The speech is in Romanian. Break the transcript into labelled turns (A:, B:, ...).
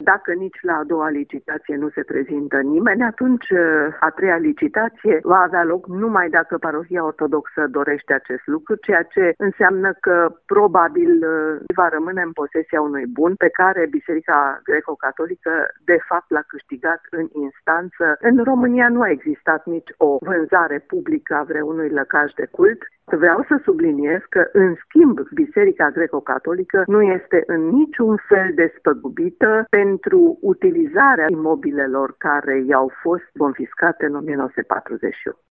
A: Dacă nici la a doua licitație nu se prezintă nimeni, atunci a treia licitație va avea loc numai dacă parohia ortodoxă dorește acest lucru, ceea ce înseamnă că probabil va rămâne în posesia unui bun pe care Biserica Greco-Catolică de fapt l-a câștigat în instanță. În România nu a existat nici o vânzare publică a vreunui lăcaș de cult. Vreau să subliniez că, în schimb, Biserica Greco-Catolică nu este în niciun fel despăgubită pentru utilizarea imobilelor care i-au fost confiscate în 1948.